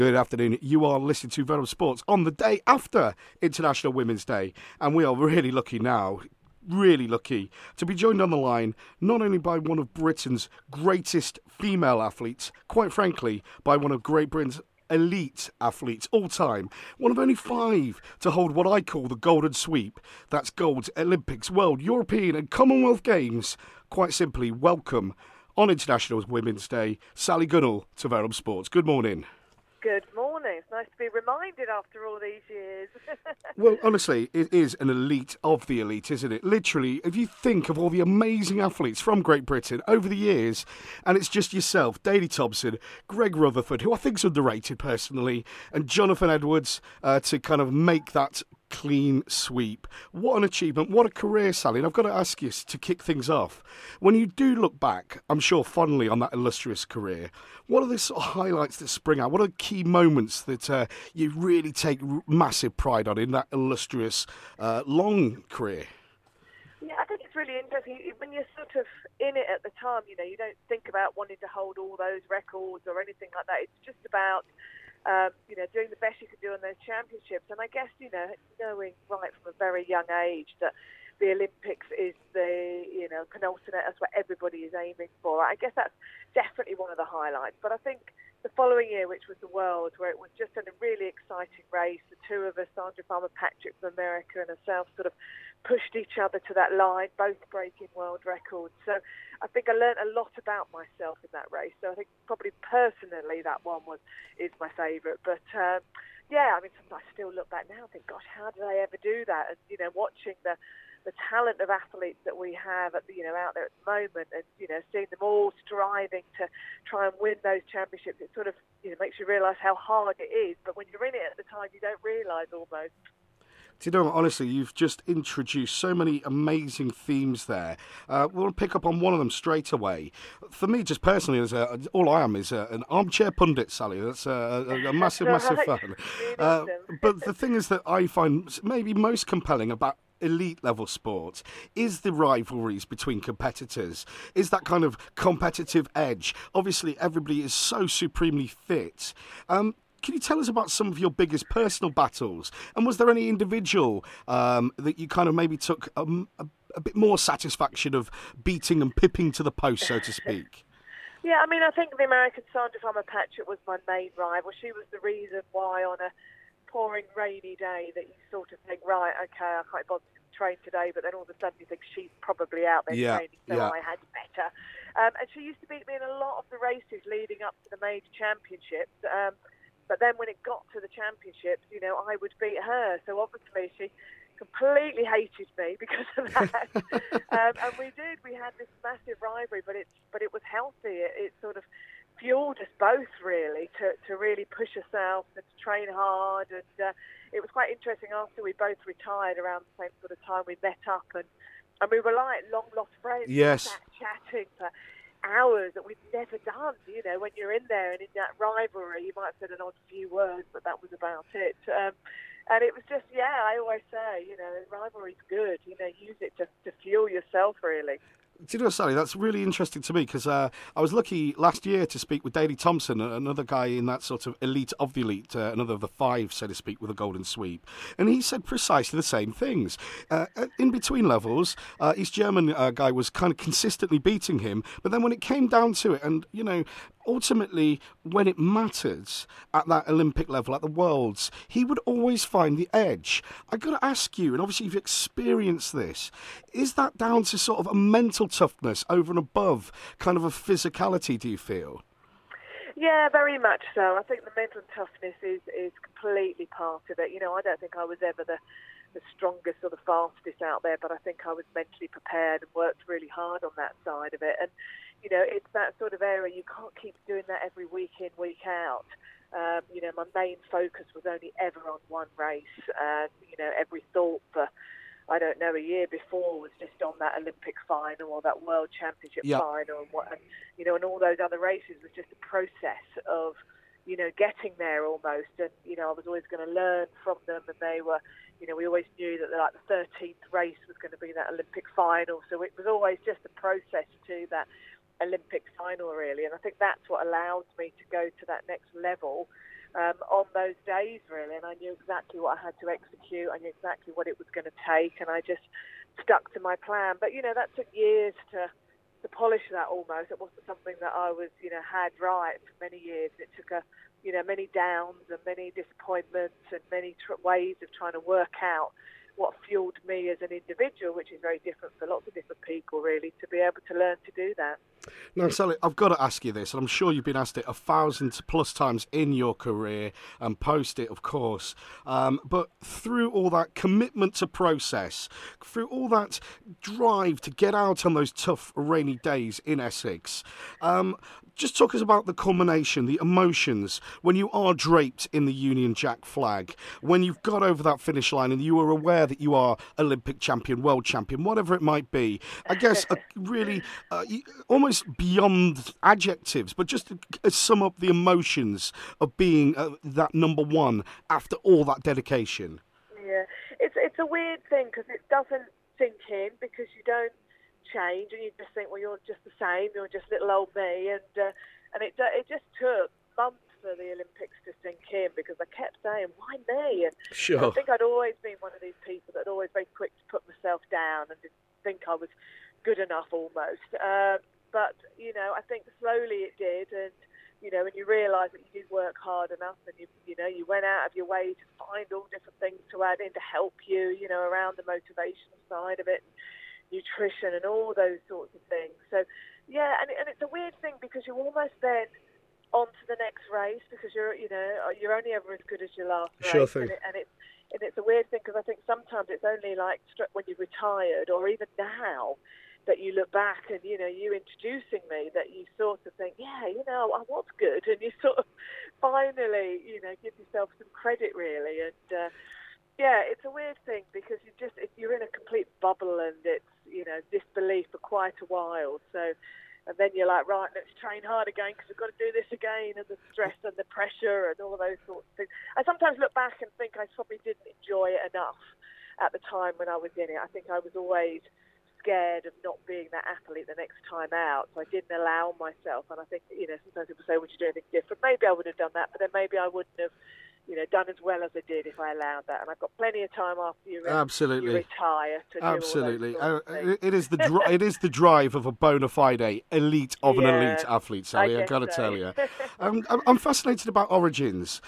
Good afternoon. You are listening to Venom Sports on the day after International Women's Day, and we are really lucky now. Really lucky to be joined on the line not only by one of Britain's greatest female athletes, quite frankly, by one of Great Britain's elite athletes all time, one of only 5 to hold what I call the golden sweep. That's gold Olympics, World, European and Commonwealth Games. Quite simply, welcome on International Women's Day, Sally Gunnell to Venom Sports. Good morning. Good morning. It's nice to be reminded after all these years. Well, honestly, it is an elite of the elite, isn't it? Literally, if you think of all the amazing athletes from Great Britain over the years, and it's just yourself, Daley Thompson, Greg Rutherford, who I think's underrated personally, and Jonathan Edwards to kind of make that clean sweep. What an achievement, what a career, Sally. And I've got to ask you to kick things off. When you do look back, I'm sure fondly on that illustrious career, what are the sort of highlights that spring out? What are the key moments that you really take massive pride on in that illustrious long career? Yeah, I think it's really interesting. When you're sort of in it at the time, you don't think about wanting to hold all those records or anything like that. It's just about doing the best you can do in those championships. And I guess, knowing right from a very young age that the Olympics is the, penultimate, that's what everybody is aiming for. I guess that's definitely one of the highlights. But I think the following year, which was the World, where it was just a really exciting race, the two of us, Sandra Farmer-Patrick from America and herself, sort of pushed each other to that line, both breaking world records. So I think I learned a lot about myself in that race. So I think probably personally that one is my favourite. But sometimes I still look back now and think, gosh, how did I ever do that? And watching the talent of athletes that we have at out there at the moment, and seeing them all striving to try and win those championships, it sort of makes you realise how hard it is. But when you're in it at the time, you don't realise almost. Do you know what, honestly, you've just introduced so many amazing themes there. We'll pick up on one of them straight away. For me, just personally, all I am is an armchair pundit, Sally. That's a massive, massive fan. But the thing is that I find maybe most compelling about elite level sport is the rivalries between competitors, is that kind of competitive edge. Obviously, everybody is so supremely fit. Can you tell us about some of your biggest personal battles? And was there any individual that you kind of maybe took a bit more satisfaction of beating and pipping to the post, so to speak? Yeah, I think the American Sandra Farmer-Patrick was my main rival. She was the reason why on a pouring rainy day that you sort of think, right, okay, I can't bother to train today, but then all of a sudden you think she's probably out there training, so I had better. And she used to beat me in a lot of the races leading up to the major championships. But then when it got to the championships, I would beat her. So obviously she completely hated me because of that. And we had this massive rivalry, but it was healthy. It sort of fueled us both really to really push ourselves and to train hard. And it was quite interesting after we both retired around the same sort of time. We met up and we were like long lost friends. Yes. Sat chatting for hours that we've never done. When you're in there and in that rivalry, you might have said an odd few words, but that was about it. And it was just, I always say, rivalry's good. Use it to fuel yourself, really. Do you know, Sally, that's really interesting to me because I was lucky last year to speak with Daley Thompson, another guy in that sort of elite of the elite, another of the 5, so to speak, with a golden sweep. And he said precisely the same things. In between levels, his German guy was kind of consistently beating him. But then when it came down to it, and, ultimately, when it mattered at that Olympic level, at the Worlds, he would always find the edge. I've got to ask you, and obviously you've experienced this, is that down to sort of a mental toughness over and above kind of a physicality, do you feel? Yeah, very much so. I think the mental toughness is completely part of it. I don't think I was ever the strongest or the fastest out there, but I think I was mentally prepared and worked really hard on that side of it. And it's that sort of area, you can't keep doing that every week in, week out. My main focus was only ever on one race. Every thought for, I don't know, a year before was just on that Olympic final or that World Championship final. And all those other races was just a process of, getting there almost. And, I was always going to learn from them. And they were, we always knew that the 13th race was going to be that Olympic final. So it was always just a process to that Olympic final, really. And I think that's what allows me to go to that next level on those days, really, and I knew exactly what I had to execute. I knew exactly what it was going to take, and I just stuck to my plan. But, that took years to polish that almost. It wasn't something that I was, had right for many years. It took many downs and many disappointments and many ways of trying to work out what fueled me as an individual, which is very different for lots of different people, really, to be able to learn to do that. Now, Sally, I've got to ask you this, and I'm sure you've been asked it 1,000+ times in your career and post it, of course. But through all that commitment to process, through all that drive to get out on those tough, rainy days in Essex, just talk us about the culmination, the emotions, when you are draped in the Union Jack flag, when you've got over that finish line and you are aware that you are Olympic champion, world champion, whatever it might be. I guess really almost beyond adjectives, but just to sum up the emotions of being that number one after all that dedication. Yeah, it's a weird thing because it doesn't sink in because you don't change and you just think, well, you're just the same, you're just little old me, and it just took months for the Olympics to sink in because I kept saying, why me? And Sure. I think I'd always been one of these people that always very quick to put myself down and didn't think I was good enough almost. But I think slowly it did, and when you realise that you did work hard enough, and you went out of your way to find all different things to add in to help you, around the motivational side of it. Nutrition and all those sorts of things. So, yeah, and it's a weird thing because you almost then on to the next race because you're only ever as good as your last race. Sure thing. And it's a weird thing because I think sometimes it's only like when you're retired or even now that you look back and you introducing me that you sort of think, yeah, I was good, and you sort of finally give yourself some credit really. And yeah, it's a weird thing because you're in a complete bubble and it's disbelief for quite a while. So, and then you're like, right, let's train hard again because we've got to do this again, and the stress and the pressure and all those sorts of things. I sometimes look back and think I probably didn't enjoy it enough at the time when I was in it. I think I was always scared of not being that athlete the next time out, so I didn't allow myself. And I think sometimes people say, would you do anything different? Maybe I would have done that, but then maybe I wouldn't have done as well as I did if I allowed that. And I've got plenty of time after you retire to Absolutely. do all those sorts of things. It is the drive of a bona fide elite of an elite athlete, Sally, I've got to tell you. I'm fascinated about origins.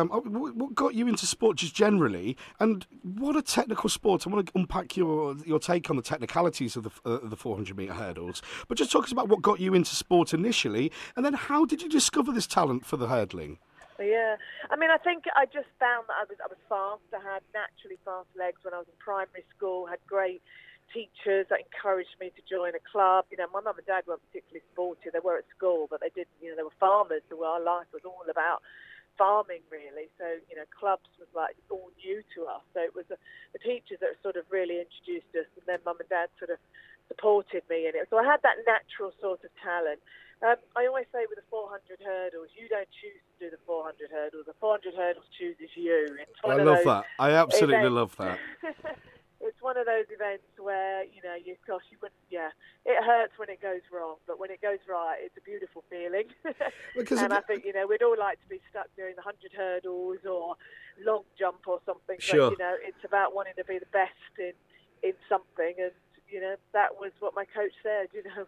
What got you into sport just generally, and what a technical sport. I want to unpack your take on the technicalities of the 400-metre hurdles, but just talk us about what got you into sport initially, and then how did you discover this talent for the hurdling? Yeah, I mean, I think I just found that I was fast. I had naturally fast legs when I was in primary school. Had great teachers that encouraged me to join a club. My mum and dad weren't particularly sporty. They were at school, but they didn't. They were farmers, so our life was all about farming, really. So clubs was like all new to us. So it was the teachers that sort of really introduced us, and then mum and dad sort of supported me in it. So I had that natural sort of talent. I always say with the 400 hurdles, you don't choose to do the 400 hurdles. The 400 hurdles chooses you. I love that. I absolutely love that. It's one of those events where, you wouldn't, it hurts when it goes wrong, but when it goes right, it's a beautiful feeling. And I think, we'd all like to be stuck doing the 100 hurdles or long jump or something. Sure. But, it's about wanting to be the best in something, and that was what my coach said.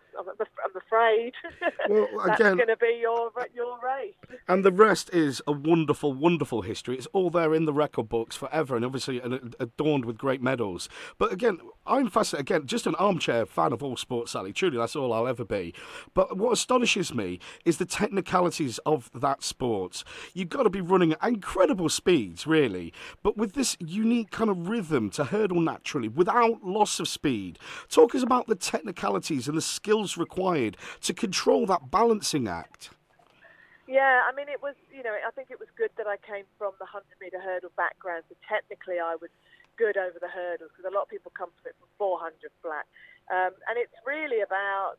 I'm afraid that's going to be your race. And the rest is a wonderful, wonderful history. It's all there in the record books forever, and obviously adorned with great medals. But again, I'm fascinated. Again, just an armchair fan of all sports, Sally. Truly, that's all I'll ever be. But what astonishes me is the technicalities of that sport. You've got to be running at incredible speeds, really, but with this unique kind of rhythm to hurdle naturally without loss of speed. Talk us about the technicalities and the skills required to control that balancing act. Yeah, I mean, it was, I think it was good that I came from the 100-metre hurdle background, so technically I was good over the hurdles, because a lot of people come from it from 400 flat. And it's really about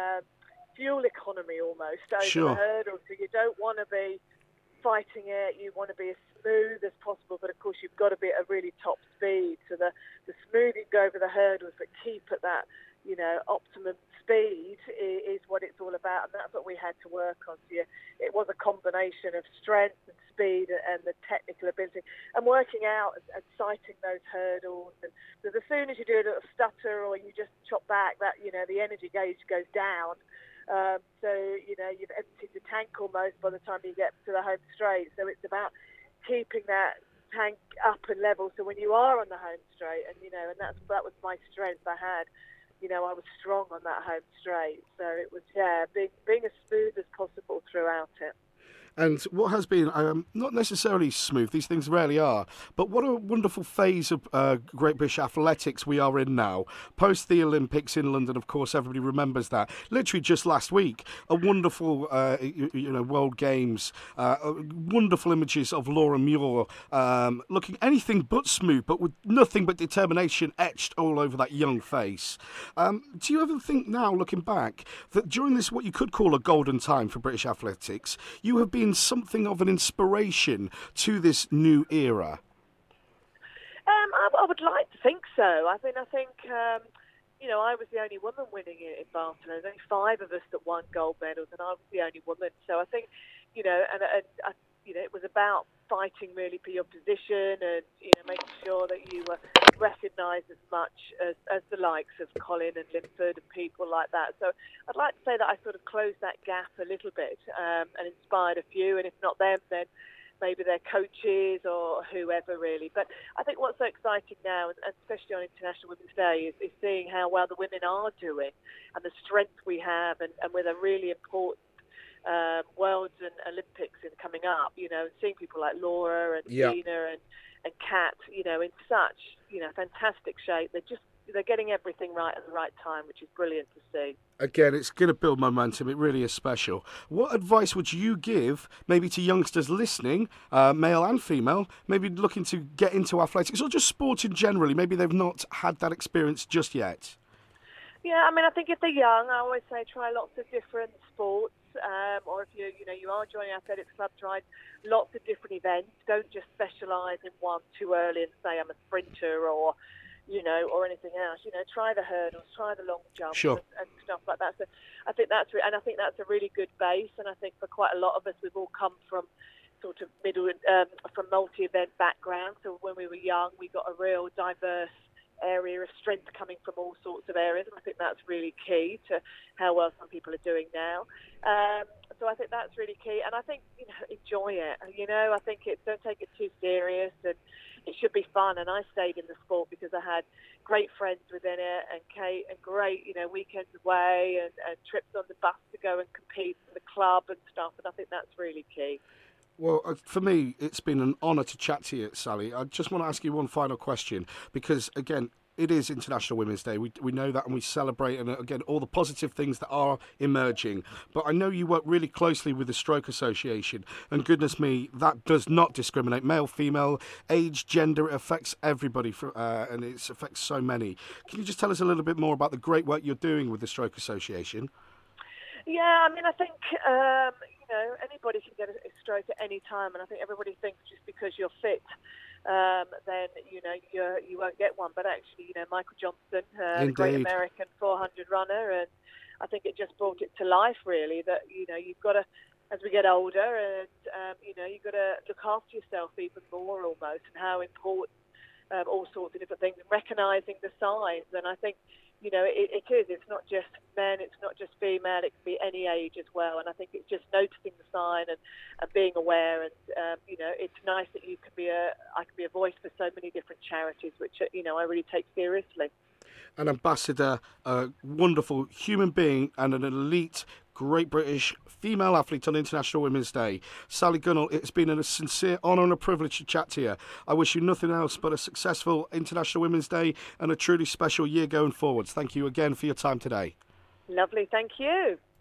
fuel economy almost over the hurdles, so you don't want to be fighting it, you want to be as smooth as possible, but of course you've got to be at a really top speed, so the smoothing go over the hurdles, but keep at that optimum speed is what it's all about, and that's what we had to work on. So it was a combination of strength and speed and the technical ability, and working out and sighting those hurdles. And because as soon as you do a little stutter or you just chop back, that the energy gauge goes down. So you've emptied the tank almost by the time you get to the home straight. So it's about keeping that tank up and level. So when you are on the home straight, and that was my strength. I had. I was strong on that home straight, so it was being as smooth as possible throughout it. And what has been, not necessarily smooth, these things rarely are, but what a wonderful phase of Great British athletics we are in now. Post the Olympics in London, of course, everybody remembers that. Literally just last week, a wonderful, World Games, wonderful images of Laura Muir looking anything but smooth, but with nothing but determination etched all over that young face. Do you ever think now, looking back, that during this, what you could call a golden time for British athletics, you have been something of an inspiration to this new era? I would like to think so. I think I was the only woman winning it in Barcelona. There's only 5 of us that won gold medals, and I was the only woman. So I think, it was about fighting really for your position and making sure that you were recognised as much as the likes of Colin and Linford and people like that. So I'd like to say that I sort of closed that gap a little bit and inspired a few, and if not them, then maybe their coaches or whoever really. But I think what's so exciting now, and especially on International Women's Day, is seeing how well the women are doing and the strength we have, and with a really important Worlds and Olympics coming up, seeing people like Laura and Gina and Kat, in such, fantastic shape. They're getting everything right at the right time, which is brilliant to see. Again, it's going to build momentum. It really is special. What advice would you give maybe to youngsters listening, male and female, maybe looking to get into athletics or just sport in generally? Maybe they've not had that experience just yet. Yeah, I think if they're young, I always say try lots of different sports. Or if you are joining an athletics club, try lots of different events. Don't just specialise in one too early and say I'm a sprinter or anything else. Try the hurdles, try the long jumps, and stuff like that. So I think that's a really good base. And I think for quite a lot of us, we've all come from sort of from multi-event backgrounds. So when we were young, we got a real diverse area of strength coming from all sorts of areas, and I think that's really key to how well some people are doing now. So I think that's really key, and I think enjoy it. I think don't take it too serious, and it should be fun. And I stayed in the sport because I had great friends within it, and Kate, and great weekends away and trips on the bus to go and compete for the club and stuff. And I think that's really key. Well, for me, it's been an honour to chat to you, Sally. I just want to ask you one final question because, again, it is International Women's Day. We know that, and we celebrate, and again, all the positive things that are emerging. But I know you work really closely with the Stroke Association, and goodness me, that does not discriminate. Male, female, age, gender, it affects everybody, and it affects so many. Can you just tell us a little bit more about the great work you're doing with the Stroke Association? Yeah, I think anybody can get a stroke at any time, and I think everybody thinks just because you're fit, then you won't get one. But actually, Michael Johnson, the great American 400 runner, and I think it just brought it to life really that you've got to, as we get older, and you've got to look after yourself even more almost, and how important all sorts of different things, and recognising the signs. And I think it is. It's not just men. It's not just female. It can be any age as well. And I think it's just noticing the sign and being aware. And it's nice that I can be a voice for so many different charities, which I really take seriously. An ambassador, a wonderful human being, and an elite Great British female athlete on International Women's Day. Sally Gunnell, it's been a sincere honour and a privilege to chat to you. I wish you nothing else but a successful International Women's Day and a truly special year going forwards. Thank you again for your time today. Lovely, thank you.